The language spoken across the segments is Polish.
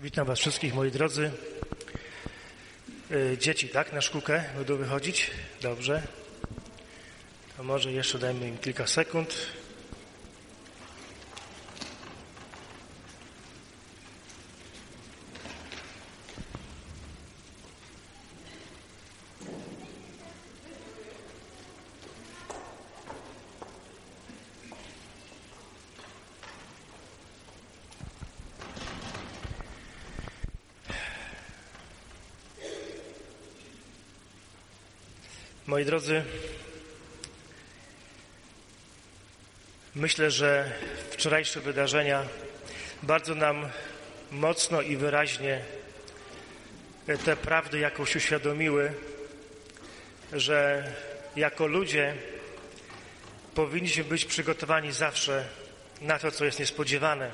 Witam Was wszystkich, moi drodzy. Dzieci, tak, na szkółkę będą wychodzić? Dobrze. To może jeszcze dajmy im kilka sekund. Moi drodzy, myślę, że wczorajsze wydarzenia bardzo nam mocno i wyraźnie te prawdy jakoś uświadomiły, że jako ludzie powinniśmy być przygotowani zawsze na to, co jest niespodziewane.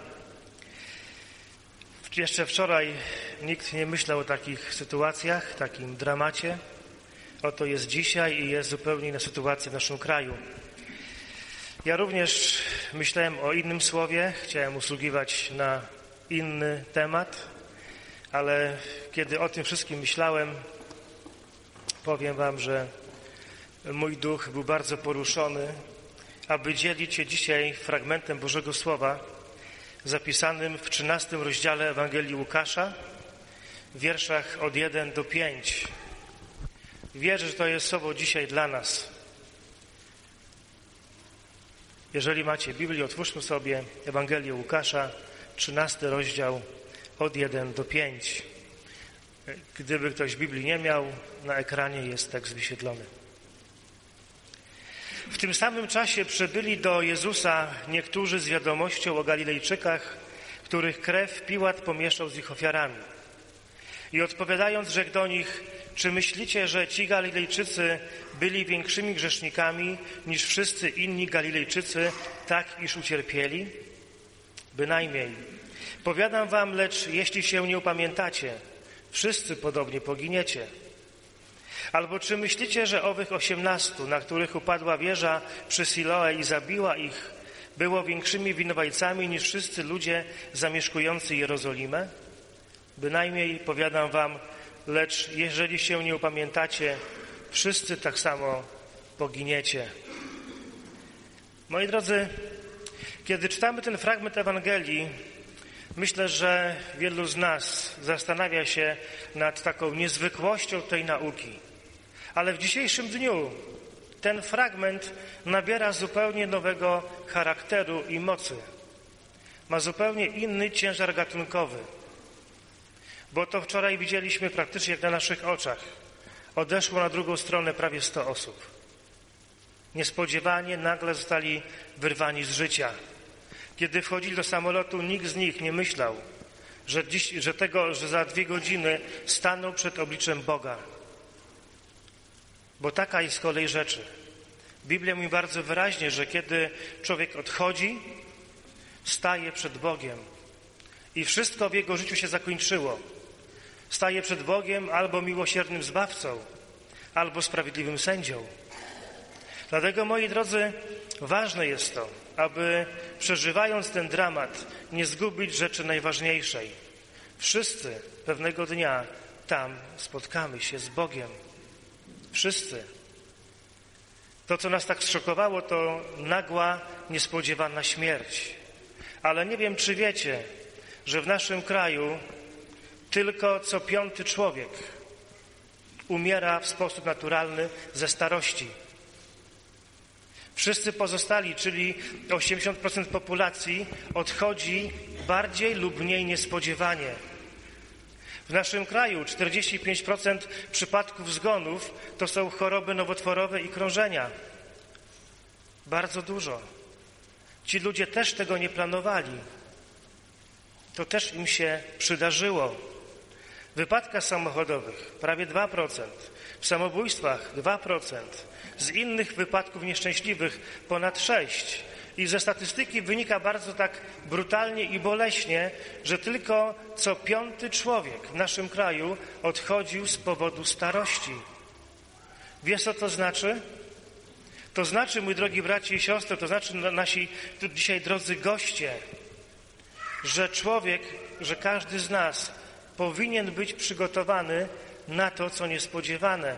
Jeszcze wczoraj nikt nie myślał o takich sytuacjach, takim dramacie. Oto jest dzisiaj i jest zupełnie inna sytuacja w naszym kraju. Ja również myślałem o innym słowie, chciałem usługiwać na inny temat, ale kiedy o tym wszystkim myślałem, powiem Wam, że mój duch był bardzo poruszony, aby dzielić się dzisiaj fragmentem Bożego Słowa zapisanym w 13 rozdziale Ewangelii Łukasza, w wierszach od 1 do 5. Wierzę, że to jest słowo dzisiaj dla nas. Jeżeli macie Biblię, otwórzmy sobie Ewangelię Łukasza, 13 rozdział od 1 do 5. Gdyby ktoś Biblii nie miał, na ekranie jest tekst wyświetlony. W tym samym czasie przybyli do Jezusa niektórzy z wiadomością o Galilejczykach, których krew Piłat pomieszał z ich ofiarami. I odpowiadając, rzekł do nich: czy myślicie, że ci Galilejczycy byli większymi grzesznikami niż wszyscy inni Galilejczycy, tak iż ucierpieli? Bynajmniej. Powiadam wam, lecz jeśli się nie upamiętacie, wszyscy podobnie poginiecie. Albo czy myślicie, że owych 18, na których upadła wieża przy Siloe i zabiła ich, było większymi winowajcami niż wszyscy ludzie zamieszkujący Jerozolimę? Bynajmniej, powiadam wam, lecz jeżeli się nie upamiętacie, wszyscy tak samo poginiecie. Moi drodzy, kiedy czytamy ten fragment Ewangelii, myślę, że wielu z nas zastanawia się nad taką niezwykłością tej nauki. Ale w dzisiejszym dniu ten fragment nabiera zupełnie nowego charakteru i mocy. Ma zupełnie inny ciężar gatunkowy. Bo to wczoraj widzieliśmy praktycznie jak na naszych oczach. Odeszło na drugą stronę prawie 100 osób. Niespodziewanie nagle zostali wyrwani z życia. Kiedy wchodzili do samolotu, nikt z nich nie myślał, że za 2 godziny staną przed obliczem Boga. Bo taka jest kolej rzeczy. Biblia mówi bardzo wyraźnie, że kiedy człowiek odchodzi, staje przed Bogiem. I wszystko w jego życiu się zakończyło. Staje przed Bogiem albo miłosiernym Zbawcą, albo sprawiedliwym sędzią. Dlatego, moi drodzy, ważne jest to, aby przeżywając ten dramat nie zgubić rzeczy najważniejszej. Wszyscy pewnego dnia tam spotkamy się z Bogiem. Wszyscy. To, co nas tak zszokowało, to nagła, niespodziewana śmierć. Ale nie wiem, czy wiecie, że w naszym kraju tylko co 5. człowiek umiera w sposób naturalny ze starości. Wszyscy pozostali, czyli 80% populacji, odchodzi bardziej lub mniej niespodziewanie. W naszym kraju 45% przypadków zgonów to są choroby nowotworowe i krążenia. Bardzo dużo. Ci ludzie też tego nie planowali. To też im się przydarzyło. W wypadkach samochodowych prawie 2%, w samobójstwach 2%, z innych wypadków nieszczęśliwych ponad 6%. I ze statystyki wynika bardzo tak brutalnie i boleśnie, że tylko co 5. człowiek w naszym kraju odchodził z powodu starości. Wiesz, co to znaczy? To znaczy, mój drogi bracie i siostry, to znaczy nasi tu dzisiaj drodzy goście, że człowiek że każdy z nas powinien być przygotowany na to, co niespodziewane.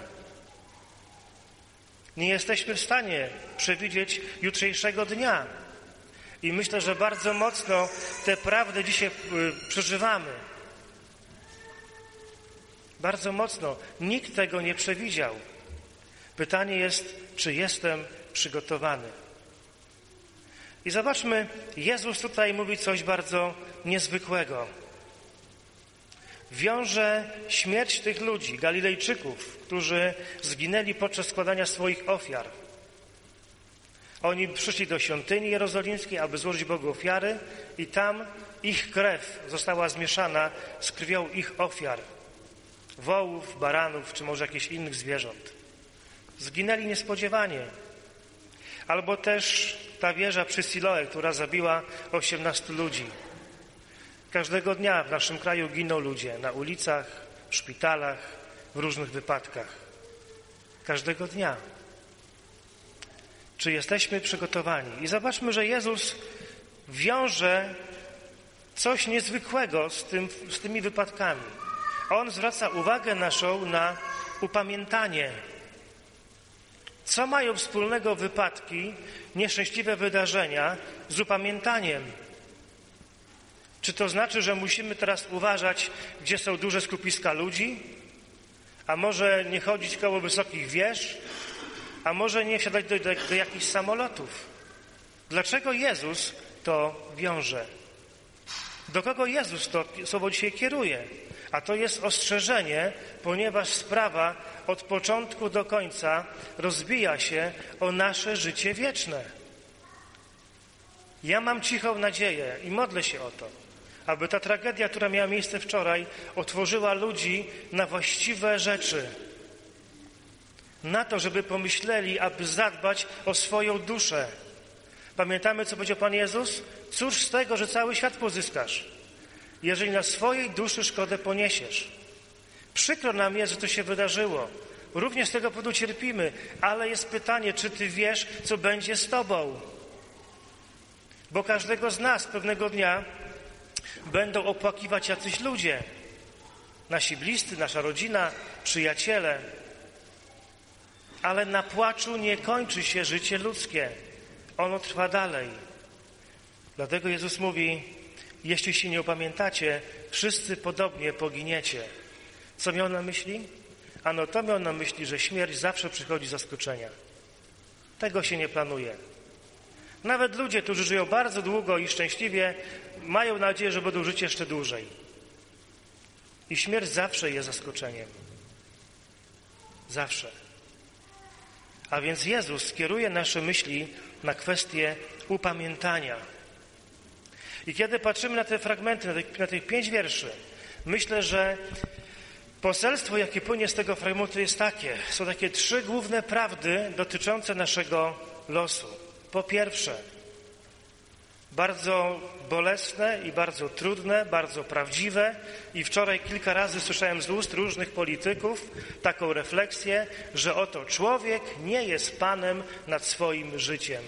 Nie jesteśmy w stanie przewidzieć jutrzejszego dnia. I myślę, że bardzo mocno tę prawdę dzisiaj przeżywamy. Bardzo mocno. Nikt tego nie przewidział. Pytanie jest, czy jestem przygotowany. I zobaczmy, Jezus tutaj mówi coś bardzo niezwykłego. Wiąże śmierć tych ludzi, Galilejczyków, którzy zginęli podczas składania swoich ofiar. Oni przyszli do świątyni jerozolimskiej, aby złożyć Bogu ofiary i tam ich krew została zmieszana z krwią ich ofiar. Wołów, baranów, czy może jakichś innych zwierząt. Zginęli niespodziewanie. Albo też ta wieża przy Siloe, która zabiła 18 ludzi. Każdego dnia w naszym kraju giną ludzie na ulicach, w szpitalach, w różnych wypadkach. Każdego dnia. Czy jesteśmy przygotowani? I zobaczmy, że Jezus wiąże coś niezwykłego z tymi wypadkami. On zwraca uwagę naszą na upamiętanie. Co mają wspólnego wypadki, nieszczęśliwe wydarzenia z upamiętaniem? Czy to znaczy, że musimy teraz uważać, gdzie są duże skupiska ludzi? A może nie chodzić koło wysokich wież? A może nie wsiadać do jakichś samolotów? Dlaczego Jezus to wiąże? Do kogo Jezus to słowo dzisiaj kieruje? A to jest ostrzeżenie, ponieważ sprawa od początku do końca rozbija się o nasze życie wieczne. Ja mam cichą nadzieję i modlę się o to, aby ta tragedia, która miała miejsce wczoraj, otworzyła ludzi na właściwe rzeczy. Na to, żeby pomyśleli, aby zadbać o swoją duszę. Pamiętamy, co powiedział Pan Jezus? Cóż z tego, że cały świat pozyskasz, jeżeli na swojej duszy szkodę poniesiesz? Przykro nam jest, że to się wydarzyło. Również z tego powodu cierpimy, ale jest pytanie, czy Ty wiesz, co będzie z Tobą? Bo każdego z nas pewnego dnia będą opłakiwać jacyś ludzie. Nasi bliscy, nasza rodzina, przyjaciele. Ale na płaczu nie kończy się życie ludzkie. Ono trwa dalej. Dlatego Jezus mówi, jeśli się nie opamiętacie, wszyscy podobnie poginiecie. Co miał na myśli? Ano to miał na myśli, że śmierć zawsze przychodzi z zaskoczenia. Tego się nie planuje. Nawet ludzie, którzy żyją bardzo długo i szczęśliwie, mają nadzieję, że będą żyć jeszcze dłużej. I śmierć zawsze jest zaskoczeniem. Zawsze. A więc Jezus skieruje nasze myśli na kwestię upamiętania. I kiedy patrzymy na te fragmenty, na tych 5 wierszy, myślę, że poselstwo, jakie płynie z tego fragmentu, jest takie. Są takie 3 główne prawdy dotyczące naszego losu. Po pierwsze, bardzo bolesne i bardzo trudne, bardzo prawdziwe. I wczoraj kilka razy słyszałem z ust różnych polityków taką refleksję, że oto człowiek nie jest panem nad swoim życiem.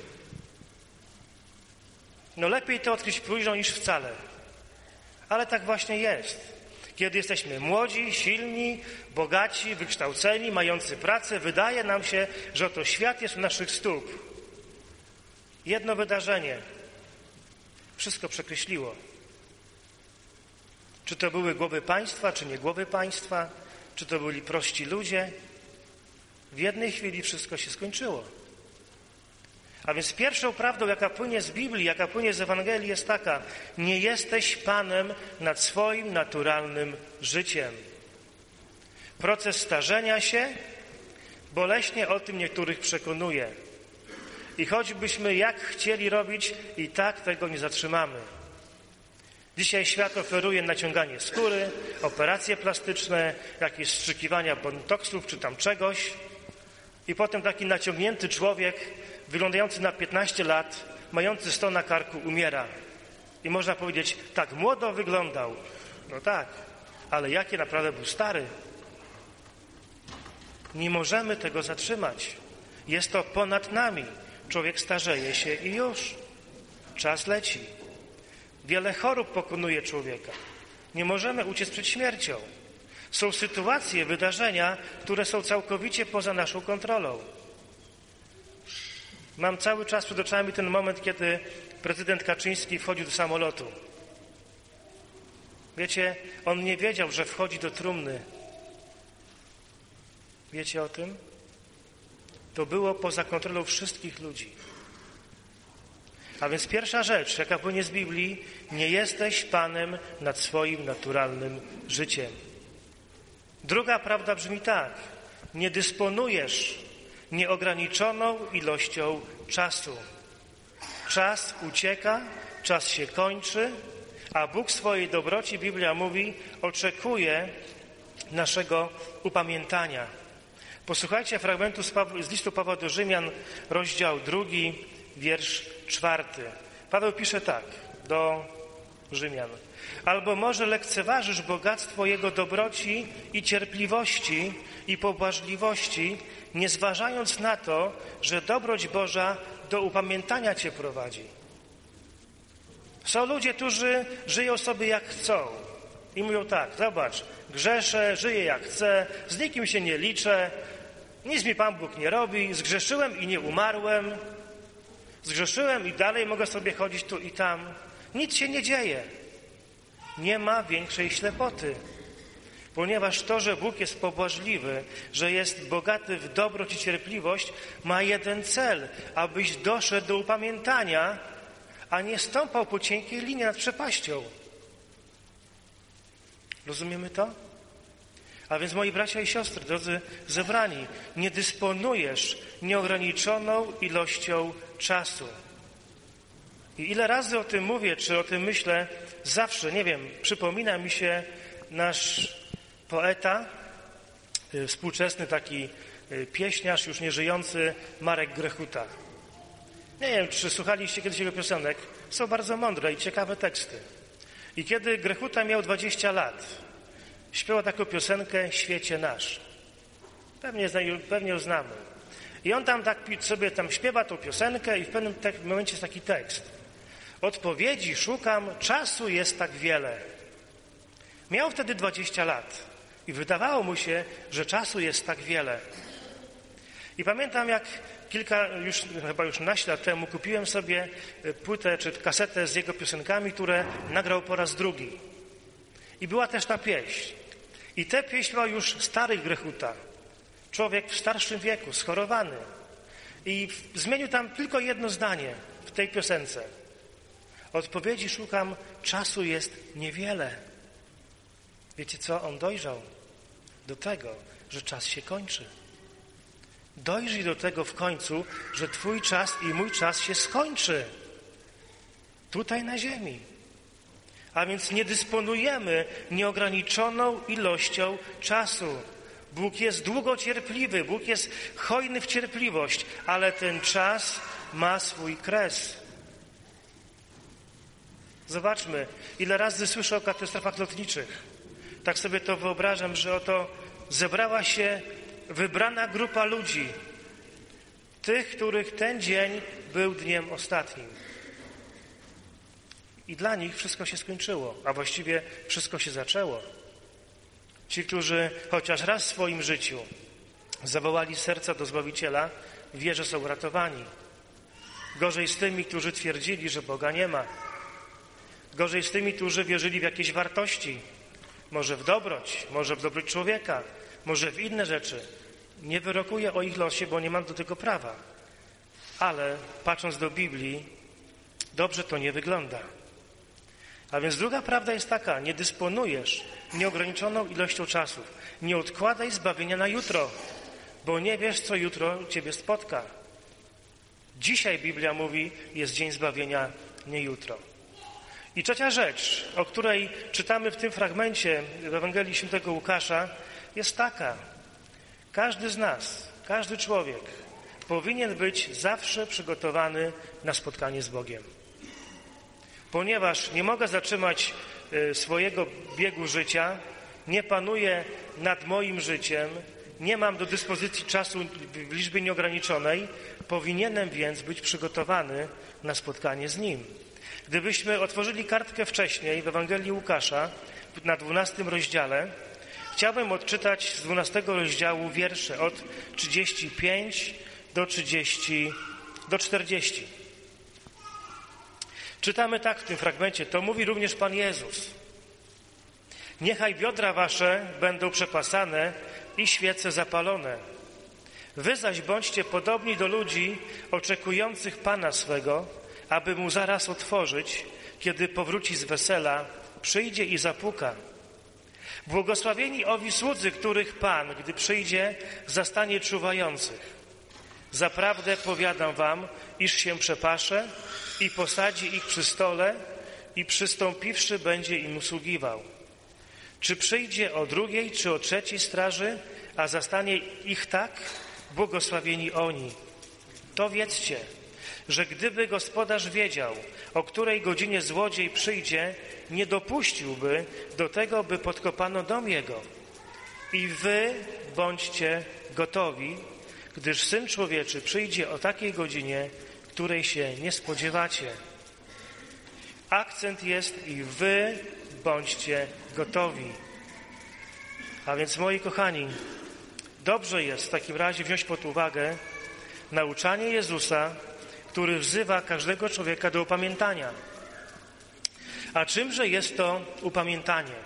No lepiej to odkryć późno niż wcale. Ale tak właśnie jest. Kiedy jesteśmy młodzi, silni, bogaci, wykształceni, mający pracę, wydaje nam się, że oto świat jest u naszych stóp. Jedno wydarzenie wszystko przekreśliło. Czy to były głowy państwa, czy nie głowy państwa, czy to byli prości ludzie. W jednej chwili wszystko się skończyło. A więc pierwszą prawdą, jaka płynie z Biblii, jaka płynie z Ewangelii, jest taka: nie jesteś panem nad swoim naturalnym życiem. Proces starzenia się boleśnie o tym niektórych przekonuje. I choćbyśmy jak chcieli robić, i tak tego nie zatrzymamy. Dzisiaj świat oferuje naciąganie skóry, operacje plastyczne, jakieś wstrzykiwania botoksów czy tam czegoś. I potem taki naciągnięty człowiek, wyglądający na 15 lat, mający 100 na karku, umiera. I można powiedzieć, tak młodo wyglądał. No tak, ale jaki naprawdę był stary. Nie możemy tego zatrzymać. Jest to ponad nami. Człowiek starzeje się i już. Czas leci. Wiele chorób pokonuje człowieka. Nie możemy uciec przed śmiercią. Są sytuacje, wydarzenia, które są całkowicie poza naszą kontrolą. Mam cały czas przed oczami ten moment, kiedy prezydent Kaczyński wchodził do samolotu. Wiecie, on nie wiedział, że wchodzi do trumny. Wiecie o tym? To było poza kontrolą wszystkich ludzi. A więc pierwsza rzecz, jaka płynie z Biblii, nie jesteś panem nad swoim naturalnym życiem. Druga prawda brzmi tak: nie dysponujesz nieograniczoną ilością czasu. Czas ucieka, czas się kończy, a Bóg w swojej dobroci, Biblia mówi, oczekuje naszego upamiętania. Posłuchajcie fragmentu z listu Pawła do Rzymian, rozdział 2, wiersz 4. Paweł pisze tak do Rzymian. Albo może lekceważysz bogactwo Jego dobroci i cierpliwości i pobłażliwości, nie zważając na to, że dobroć Boża do upamiętania Cię prowadzi. Są ludzie, którzy żyją sobie jak chcą i mówią tak: zobacz, grzeszę, żyję jak chcę, z nikim się nie liczę, nic mi Pan Bóg nie robi, zgrzeszyłem i nie umarłem, zgrzeszyłem i dalej mogę sobie chodzić tu i tam. Nic się nie dzieje. Nie ma większej ślepoty, ponieważ to, że Bóg jest pobłażliwy, że jest bogaty w dobroć i cierpliwość, ma jeden cel, abyś doszedł do upamiętania, a nie stąpał po cienkiej linii nad przepaścią. Rozumiemy to? A więc, moi bracia i siostry, drodzy zebrani, nie dysponujesz nieograniczoną ilością czasu. I ile razy o tym mówię, czy o tym myślę, zawsze, nie wiem, przypomina mi się nasz poeta, współczesny taki pieśniarz, już nieżyjący, Marek Grechuta. Nie wiem, czy słuchaliście kiedyś jego piosenek. Są bardzo mądre i ciekawe teksty. I kiedy Grechuta miał 20 lat, śpiewał taką piosenkę Świecie nasz. Pewnie ją znamy. I on tam tak sobie śpiewa tą piosenkę i w pewnym momencie jest taki tekst. Odpowiedzi szukam, czasu jest tak wiele. Miał wtedy 20 lat i wydawało mu się, że czasu jest tak wiele. I pamiętam, jak chyba już naście lat temu kupiłem sobie płytę czy kasetę z jego piosenkami, które nagrał po raz drugi. I była też ta pieśń. I tę pieśń była już stary Grechuta. Człowiek w starszym wieku, schorowany. I zmienił tam tylko jedno zdanie w tej piosence. Odpowiedzi szukam, czasu jest niewiele. Wiecie co? On dojrzał do tego, że czas się kończy. Dojrzyj do tego w końcu, że twój czas i mój czas się skończy. Tutaj na ziemi. A więc nie dysponujemy nieograniczoną ilością czasu. Bóg jest długocierpliwy, Bóg jest hojny w cierpliwość, ale ten czas ma swój kres. Zobaczmy, ile razy słyszę o katastrofach lotniczych. Tak sobie to wyobrażam, że oto zebrała się wybrana grupa ludzi, tych, których ten dzień był dniem ostatnim. I dla nich wszystko się skończyło, a właściwie wszystko się zaczęło. Ci, którzy chociaż raz w swoim życiu zawołali serca do Zbawiciela, wie, że są uratowani. Gorzej z tymi, którzy twierdzili, że Boga nie ma. Gorzej z tymi, którzy wierzyli w jakieś wartości. Może w dobroć, może w dobroć człowieka, może w inne rzeczy. Nie wyrokuję o ich losie, bo nie mam do tego prawa. Ale patrząc do Biblii, dobrze to nie wygląda. A więc druga prawda jest taka: nie dysponujesz nieograniczoną ilością czasów. Nie odkładaj zbawienia na jutro, bo nie wiesz, co jutro ciebie spotka. Dzisiaj, Biblia mówi, jest dzień zbawienia, nie jutro. I trzecia rzecz, o której czytamy w tym fragmencie w Ewangelii Świętego Łukasza, jest taka: każdy z nas, każdy człowiek powinien być zawsze przygotowany na spotkanie z Bogiem. Ponieważ nie mogę zatrzymać swojego biegu życia, nie panuję nad moim życiem, nie mam do dyspozycji czasu w liczbie nieograniczonej, powinienem więc być przygotowany na spotkanie z Nim. Gdybyśmy otworzyli kartkę wcześniej w Ewangelii Łukasza na 12 rozdziale, chciałbym odczytać z 12 rozdziału wiersze od 35 do 40. Czytamy tak w tym fragmencie, to mówi również Pan Jezus. Niechaj biodra wasze będą przepasane i świece zapalone. Wy zaś bądźcie podobni do ludzi oczekujących Pana swego, aby mu zaraz otworzyć, kiedy powróci z wesela, przyjdzie i zapuka. Błogosławieni owi słudzy, których Pan, gdy przyjdzie, zastanie czuwających. Zaprawdę powiadam wam, iż się przepasze i posadzi ich przy stole i przystąpiwszy będzie im usługiwał. Czy przyjdzie o drugiej, czy o trzeciej straży, a zastanie ich tak? Błogosławieni oni. To wiedzcie, że gdyby gospodarz wiedział, o której godzinie złodziej przyjdzie, nie dopuściłby do tego, by podkopano dom jego. I wy bądźcie gotowi, gdyż Syn Człowieczy przyjdzie o takiej godzinie, której się nie spodziewacie. Akcent jest i wy bądźcie gotowi. A więc, moi kochani, dobrze jest w takim razie wziąć pod uwagę nauczanie Jezusa, który wzywa każdego człowieka do upamiętania. A czymże jest to upamiętanie?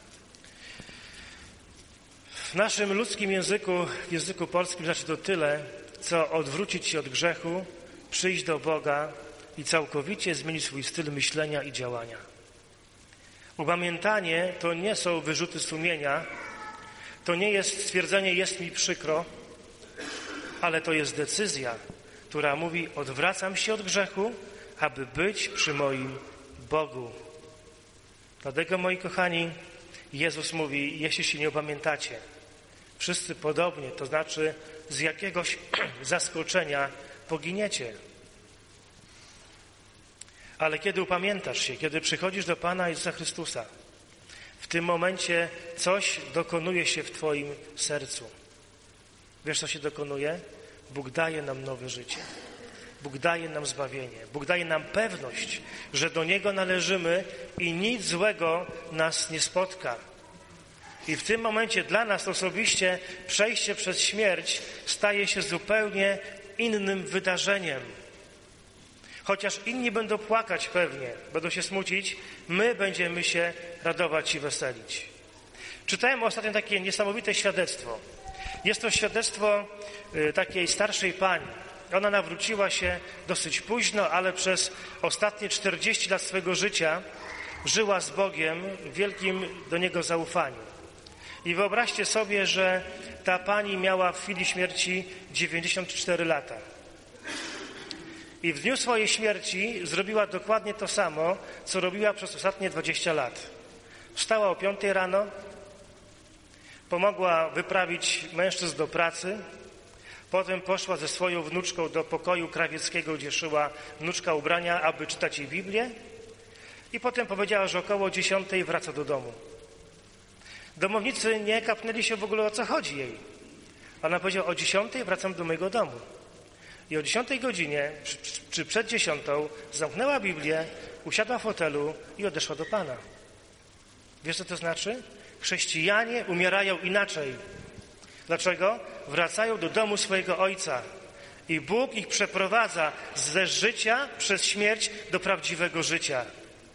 W naszym ludzkim języku, w języku polskim znaczy to tyle, co odwrócić się od grzechu, przyjść do Boga i całkowicie zmienić swój styl myślenia i działania. Upamiętanie to nie są wyrzuty sumienia, to nie jest stwierdzenie jest mi przykro, ale to jest decyzja, która mówi odwracam się od grzechu, aby być przy moim Bogu. Dlatego, moi kochani, Jezus mówi, jeśli się nie opamiętacie, wszyscy podobnie, to znaczy z jakiegoś zaskoczenia poginiecie. Ale kiedy upamiętasz się, kiedy przychodzisz do Pana Jezusa Chrystusa, w tym momencie coś dokonuje się w twoim sercu. Wiesz, co się dokonuje? Bóg daje nam nowe życie. Bóg daje nam zbawienie. Bóg daje nam pewność, że do Niego należymy i nic złego nas nie spotka. I w tym momencie dla nas osobiście przejście przez śmierć staje się zupełnie innym wydarzeniem. Chociaż inni będą płakać pewnie, będą się smucić, my będziemy się radować i weselić. Czytałem ostatnio takie niesamowite świadectwo. Jest to świadectwo takiej starszej pani. Ona nawróciła się dosyć późno, ale przez ostatnie 40 lat swojego życia żyła z Bogiem w wielkim do Niego zaufaniu. I wyobraźcie sobie, że ta pani miała w chwili śmierci 94 lata. I w dniu swojej śmierci zrobiła dokładnie to samo, co robiła przez ostatnie 20 lat. Wstała o 5 rano, pomogła wyprawić mężczyzn do pracy, potem poszła ze swoją wnuczką do pokoju krawieckiego, gdzie szyła wnuczka ubrania, aby czytać jej Biblię, i potem powiedziała, że około 10 wraca do domu. Domownicy nie kapnęli się w ogóle, o co chodzi jej. Ona powiedziała, o 10 wracam do mojego domu. I o 10 godzinie, czy przed 10, zamknęła Biblię, usiadła w fotelu i odeszła do Pana. Wiesz, co to znaczy? Chrześcijanie umierają inaczej. Dlaczego? Wracają do domu swojego Ojca. I Bóg ich przeprowadza ze życia przez śmierć do prawdziwego życia.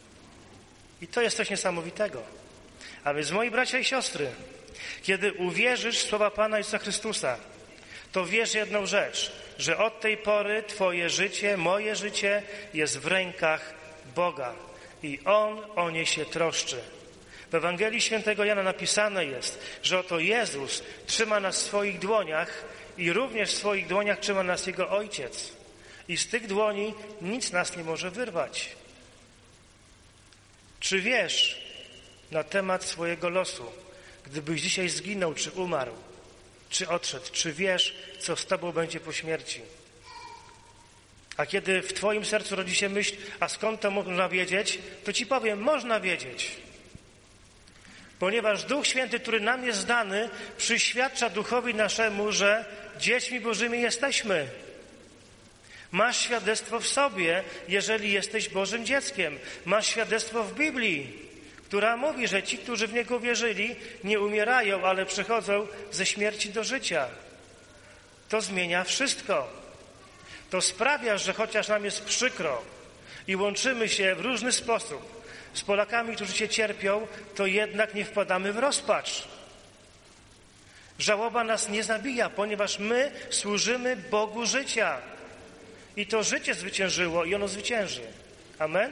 I to jest coś niesamowitego. A więc, moi bracia i siostry, kiedy uwierzysz w słowa Pana Jezusa Chrystusa, to wiesz jedną rzecz, że od tej pory twoje życie, moje życie jest w rękach Boga i On o nie się troszczy. W Ewangelii Świętego Jana napisane jest, że oto Jezus trzyma nas w swoich dłoniach i również w swoich dłoniach trzyma nas Jego Ojciec. I z tych dłoni nic nas nie może wyrwać. Czy wiesz na temat swojego losu, gdybyś dzisiaj zginął, czy umarł, czy odszedł, czy wiesz, co z tobą będzie po śmierci? A kiedy w twoim sercu rodzi się myśl, a skąd to można wiedzieć, to ci powiem, można wiedzieć. Ponieważ Duch Święty, który nam jest dany, przyświadcza duchowi naszemu, że dziećmi Bożymi jesteśmy. Masz świadectwo w sobie, jeżeli jesteś Bożym dzieckiem. Masz świadectwo w Biblii, która mówi, że ci, którzy w Niego wierzyli, nie umierają, ale przechodzą ze śmierci do życia. To zmienia wszystko. To sprawia, że chociaż nam jest przykro i łączymy się w różny sposób z Polakami, którzy się cierpią, to jednak nie wpadamy w rozpacz. Żałoba nas nie zabija, ponieważ my służymy Bogu życia. I to życie zwyciężyło i ono zwycięży. Amen?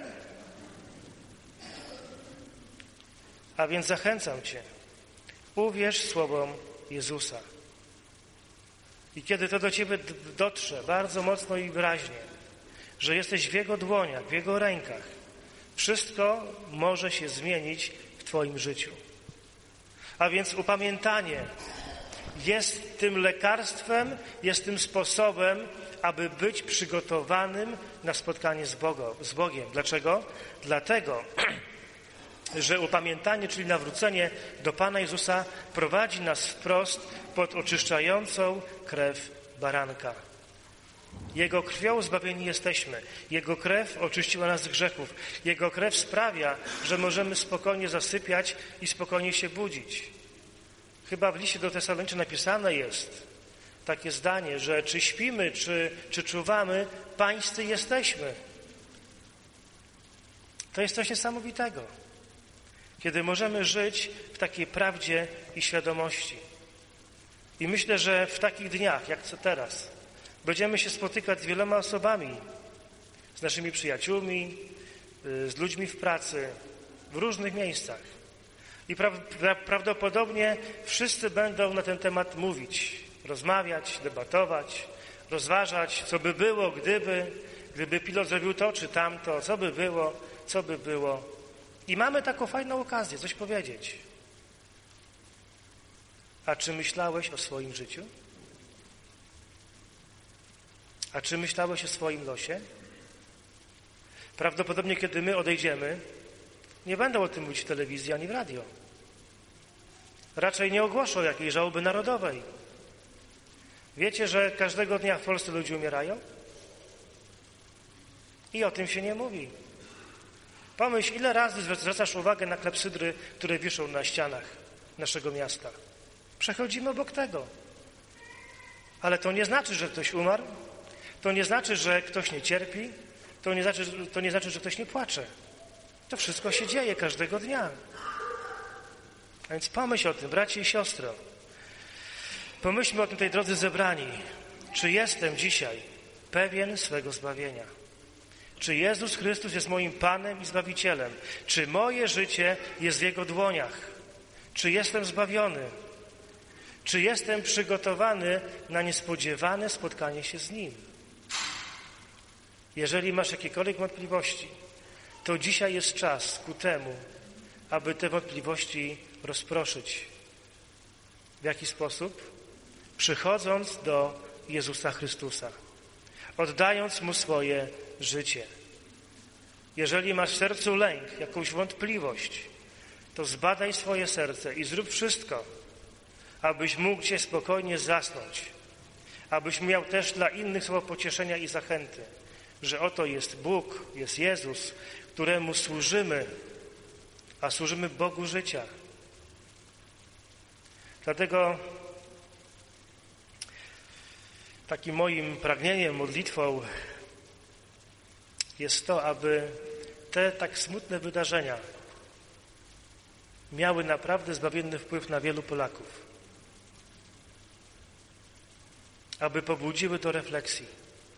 A więc zachęcam Cię. Uwierz słowom Jezusa. I kiedy to do Ciebie dotrze bardzo mocno i wyraźnie, że jesteś w Jego dłoniach, w Jego rękach, wszystko może się zmienić w Twoim życiu. A więc upamiętanie jest tym lekarstwem, jest tym sposobem, aby być przygotowanym na spotkanie z Bogiem. Dlaczego? Dlatego, że upamiętanie, czyli nawrócenie do Pana Jezusa prowadzi nas wprost pod oczyszczającą krew baranka. Jego krwią zbawieni jesteśmy. Jego krew oczyściła nas z grzechów. Jego krew sprawia, że możemy spokojnie zasypiać i spokojnie się budzić. Chyba w liście do Tesaloniczan napisane jest takie zdanie, że czy śpimy, czy czuwamy, pańscy jesteśmy. To jest coś niesamowitego, kiedy możemy żyć w takiej prawdzie i świadomości. I myślę, że w takich dniach, jak co teraz, będziemy się spotykać z wieloma osobami, z naszymi przyjaciółmi, z ludźmi w pracy, w różnych miejscach. I prawdopodobnie wszyscy będą na ten temat mówić, rozmawiać, debatować, rozważać, co by było, gdyby pilot zrobił to czy tamto, co by było. I mamy taką fajną okazję coś powiedzieć. A czy myślałeś o swoim życiu? A czy myślałeś o swoim losie? Prawdopodobnie, kiedy my odejdziemy, nie będą o tym mówić w telewizji ani w radio. Raczej nie ogłoszą jakiejś żałoby narodowej. Wiecie, że każdego dnia w Polsce ludzie umierają? I o tym się nie mówi. Pomyśl, ile razy zwracasz uwagę na klepsydry, które wiszą na ścianach naszego miasta. Przechodzimy obok tego. Ale to nie znaczy, że ktoś umarł. To nie znaczy, że ktoś nie cierpi. To nie znaczy, że ktoś nie płacze. To wszystko się dzieje każdego dnia. A więc pomyśl o tym, bracie i siostro. Pomyślmy o tym tej drodze zebrani. Czy jestem dzisiaj pewien swego zbawienia? Czy Jezus Chrystus jest moim Panem i Zbawicielem? Czy moje życie jest w Jego dłoniach? Czy jestem zbawiony? Czy jestem przygotowany na niespodziewane spotkanie się z Nim? Jeżeli masz jakiekolwiek wątpliwości, to dzisiaj jest czas ku temu, aby te wątpliwości rozproszyć. W jaki sposób? Przychodząc do Jezusa Chrystusa, oddając Mu swoje życie. Jeżeli masz w sercu lęk, jakąś wątpliwość, to zbadaj swoje serce i zrób wszystko, abyś mógł się spokojnie zasnąć, abyś miał też dla innych słowo pocieszenia i zachęty, że oto jest Bóg, jest Jezus, któremu służymy, a służymy Bogu życia. Dlatego takim moim pragnieniem, modlitwą jest to, aby te tak smutne wydarzenia miały naprawdę zbawienny wpływ na wielu Polaków. Aby pobudziły do refleksji.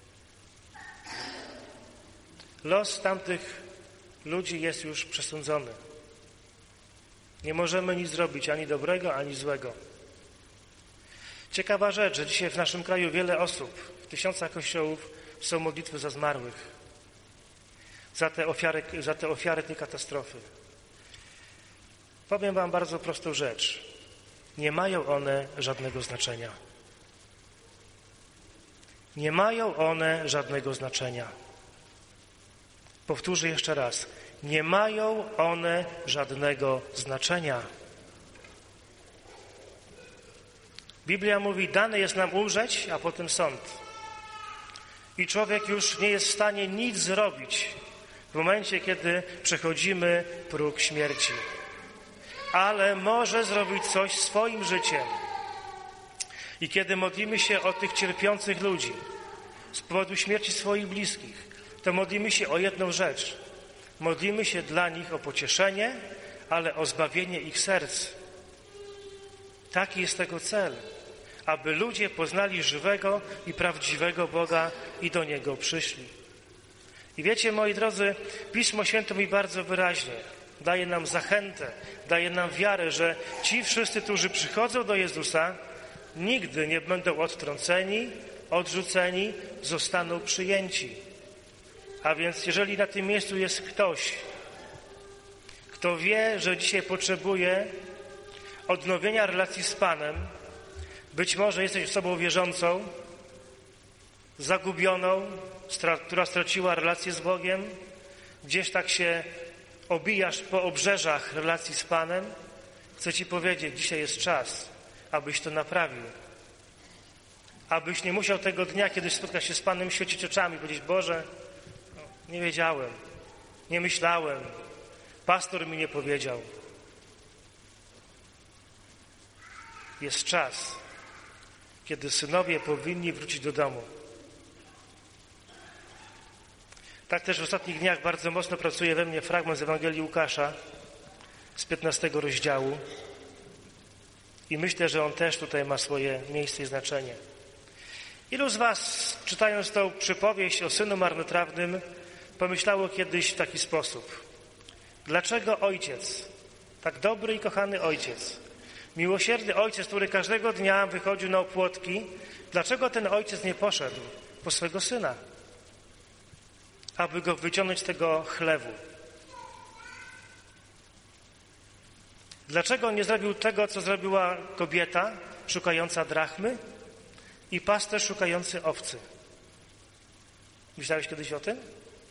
Los tamtych ludzi jest już przesądzony. Nie możemy nic zrobić, ani dobrego, ani złego. Ciekawa rzecz, że dzisiaj w naszym kraju wiele osób, w tysiącach kościołów są modlitwy za zmarłych, za te ofiary tej katastrofy. Powiem wam bardzo prostą rzecz. Nie mają one żadnego znaczenia. Nie mają one żadnego znaczenia. Powtórzę jeszcze raz. Nie mają one żadnego znaczenia. Biblia mówi, dane jest nam umrzeć, a potem sąd. I człowiek już nie jest w stanie nic zrobić w momencie, kiedy przechodzimy próg śmierci. Ale może zrobić coś swoim życiem. I kiedy modlimy się o tych cierpiących ludzi z powodu śmierci swoich bliskich, to modlimy się o jedną rzecz. Modlimy się dla nich o pocieszenie, ale o zbawienie ich serc. Taki jest tego cel, aby ludzie poznali żywego i prawdziwego Boga i do Niego przyszli. I wiecie, moi drodzy, Pismo Święte mi bardzo wyraźnie daje nam zachętę, daje nam wiarę, że ci wszyscy, którzy przychodzą do Jezusa, nigdy nie będą odtrąceni, odrzuceni, zostaną przyjęci. A więc jeżeli na tym miejscu jest ktoś, kto wie, że dzisiaj potrzebuje odnowienia relacji z Panem, być może jesteś osobą wierzącą, zagubioną, która straciła relację z Bogiem, gdzieś tak się obijasz po obrzeżach relacji z Panem, chcę Ci powiedzieć, dzisiaj jest czas, abyś to naprawił. Abyś nie musiał tego dnia, kiedy spotkasz się z Panem, świecić oczami i powiedzieć: Boże, nie wiedziałem, nie myślałem, pastor mi nie powiedział. Jest czas, kiedy synowie powinni wrócić do domu. Tak też w ostatnich dniach bardzo mocno pracuje we mnie fragment z Ewangelii Łukasza z 15 rozdziału i myślę, że on też tutaj ma swoje miejsce i znaczenie. Ilu z was, czytając tą przypowieść o synu marnotrawnym, pomyślało kiedyś w taki sposób: dlaczego ojciec, tak dobry i kochany ojciec, miłosierny ojciec, który każdego dnia wychodził na opłotki, dlaczego ten ojciec nie poszedł po swego syna, aby go wyciągnąć z tego chlewu? Dlaczego nie zrobił tego, co zrobiła kobieta szukająca drachmy i pasterz szukający owcy? Myślałeś kiedyś o tym?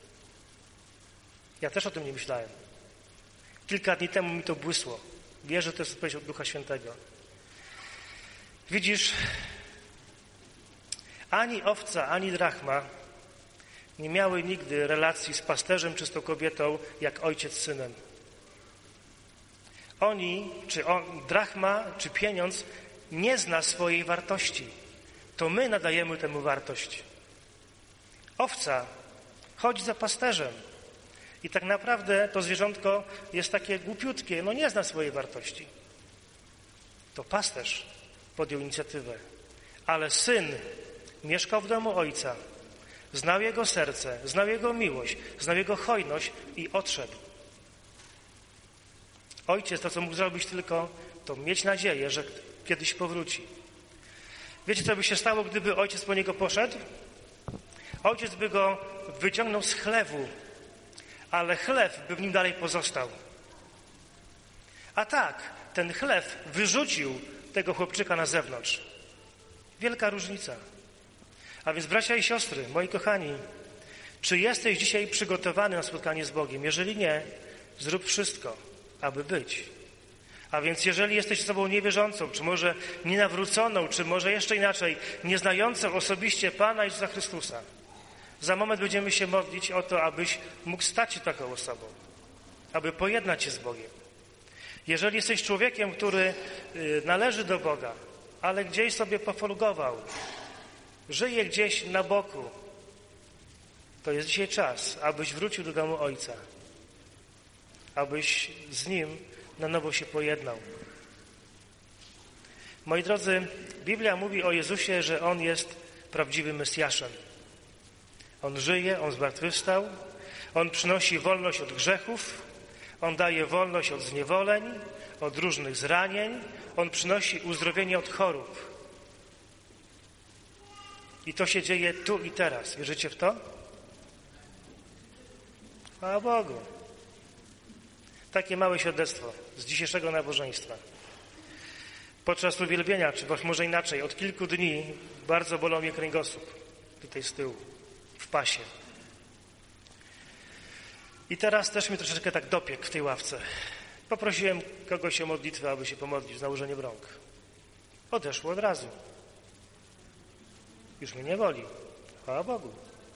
Ja też o tym nie myślałem. Kilka dni temu mi to błysło. Wierzę, że to jest odpowiedź od Ducha Świętego. Widzisz, ani owca, ani drachma nie miały nigdy relacji z pasterzem czy z tą kobietą jak ojciec z synem. Drachma czy pieniądz nie zna swojej wartości. To my nadajemy temu wartość. Owca chodzi za pasterzem. I tak naprawdę to zwierzątko jest takie głupiutkie, nie zna swojej wartości. To pasterz podjął inicjatywę. Ale syn mieszkał w domu ojca, znał jego serce, znał jego miłość, znał jego hojność i odszedł. Ojciec to, co mógł zrobić tylko, to mieć nadzieję, że kiedyś powróci. Wiecie, co by się stało, gdyby ojciec po niego poszedł? Ojciec by go wyciągnął z chlewu, ale chlew by w nim dalej pozostał. A tak, ten chlew wyrzucił tego chłopczyka na zewnątrz. Wielka różnica. A więc, bracia i siostry, moi kochani, czy jesteś dzisiaj przygotowany na spotkanie z Bogiem? Jeżeli nie, zrób wszystko, aby być. A więc jeżeli jesteś osobą niewierzącą, czy może nienawróconą, czy może jeszcze inaczej, nieznającą osobiście Pana Jezusa Chrystusa, za moment będziemy się modlić o to, abyś mógł stać się taką osobą, aby pojednać się z Bogiem. Jeżeli jesteś człowiekiem, który należy do Boga, ale gdzieś sobie pofolgował, żyje gdzieś na boku, to jest dzisiaj czas, abyś wrócił do domu Ojca, abyś z Nim na nowo się pojednał. Moi drodzy, Biblia mówi o Jezusie, że On jest prawdziwym Mesjaszem. On żyje, On zmartwychwstał, On przynosi wolność od grzechów, On daje wolność od zniewoleń, od różnych zranień, On przynosi uzdrowienie od chorób. I to się dzieje tu i teraz. Wierzycie w to? Chwała Bogu. Takie małe świadectwo z dzisiejszego nabożeństwa. Podczas uwielbienia, czy może inaczej, od kilku dni bardzo bolał mnie kręgosłup. Tutaj z tyłu, w pasie. I teraz też mnie troszeczkę tak dopiekł w tej ławce. Poprosiłem kogoś o modlitwę, aby się pomodlić z nałożeniem rąk. Odeszło od razu. Już mnie nie boli. Chwała Bogu.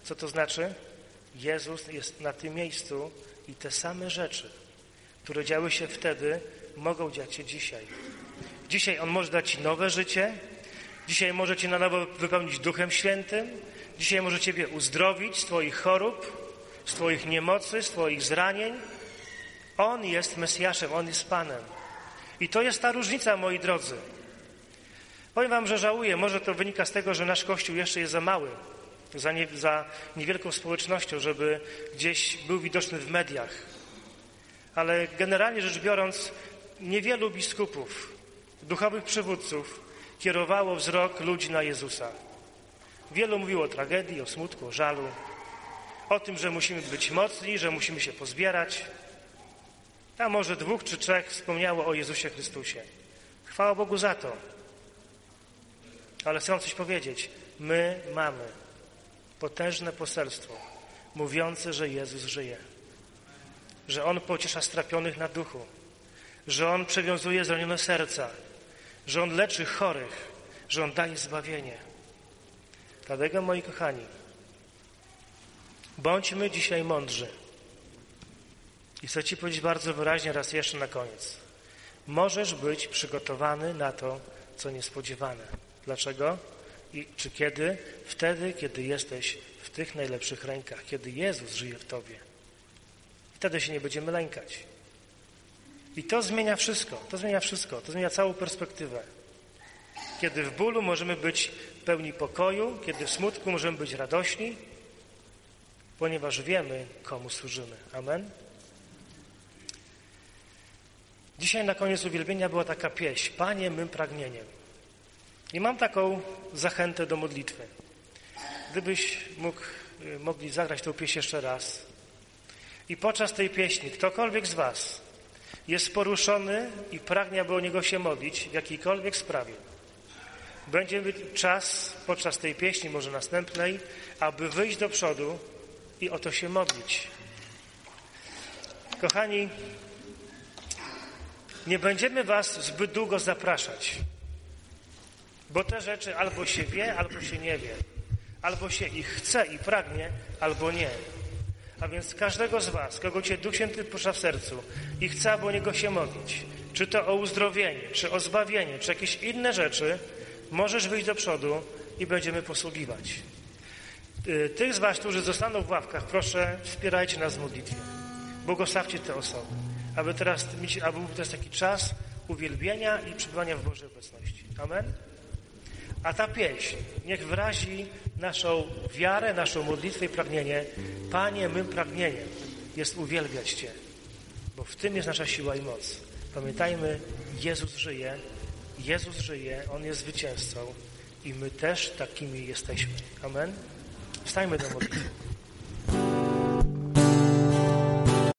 Co to znaczy? Jezus jest na tym miejscu i te same rzeczy, które działy się wtedy, mogą dziać się dzisiaj. Dzisiaj On może dać Ci nowe życie, dzisiaj może Cię na nowo wypełnić Duchem Świętym, dzisiaj może Ciebie uzdrowić z Twoich chorób, z Twoich niemocy, z Twoich zranień. On jest Mesjaszem, On jest Panem. I to jest ta różnica, moi drodzy. Powiem wam, że żałuję, może to wynika z tego, że nasz Kościół jeszcze jest za mały, za niewielką społecznością, żeby gdzieś był widoczny w mediach. Ale generalnie rzecz biorąc, niewielu biskupów, duchowych przywódców kierowało wzrok ludzi na Jezusa. Wielu mówiło o tragedii, o smutku, o żalu, o tym, że musimy być mocni, że musimy się pozbierać. A może 2 czy 3 wspomniało o Jezusie Chrystusie. Chwała Bogu za to. Ale chcę coś powiedzieć. My mamy potężne poselstwo mówiące, że Jezus żyje. Że On pociesza strapionych na duchu. Że On przewiązuje zranione serca. Że On leczy chorych. Że On daje zbawienie. Dlatego, moi kochani, bądźmy dzisiaj mądrzy. I chcę Ci powiedzieć bardzo wyraźnie raz jeszcze na koniec. Możesz być przygotowany na to, co niespodziewane. Dlaczego? Czy kiedy? Wtedy, kiedy jesteś w tych najlepszych rękach, kiedy Jezus żyje w Tobie. Wtedy się nie będziemy lękać. I to zmienia wszystko, to zmienia całą perspektywę. Kiedy w bólu możemy być pełni pokoju, kiedy w smutku możemy być radośni, ponieważ wiemy, komu służymy. Amen? Dzisiaj na koniec uwielbienia była taka pieśń, Panie mym pragnieniem. I mam taką zachętę do modlitwy. Gdybyś mogli zagrać tę pieśń jeszcze raz. I podczas tej pieśni ktokolwiek z was jest poruszony i pragnie, aby o niego się modlić w jakiejkolwiek sprawie. Będzie czas podczas tej pieśni, może następnej, aby wyjść do przodu i o to się modlić. Kochani, nie będziemy was zbyt długo zapraszać, bo te rzeczy albo się wie, albo się nie wie. Albo się ich chce i pragnie, albo nie. A więc każdego z was, kogo Cię Duch Święty porusza w sercu i chce, aby o niego się modlić, czy to o uzdrowienie, czy o zbawienie, czy jakieś inne rzeczy, możesz wyjść do przodu i będziemy posługiwać. Tych z was, którzy zostaną w ławkach, proszę, wspierajcie nas w modlitwie. Błogosławcie te osoby, aby był teraz taki czas uwielbienia i przebywania w Bożej obecności. Amen? A ta pieśń niech wyrazi naszą wiarę, naszą modlitwę i pragnienie. Panie, mym pragnieniem jest uwielbiać Cię, bo w tym jest nasza siła i moc. Pamiętajmy, Jezus żyje, On jest zwycięzcą i my też takimi jesteśmy. Amen? Wstajmy do modlitwy.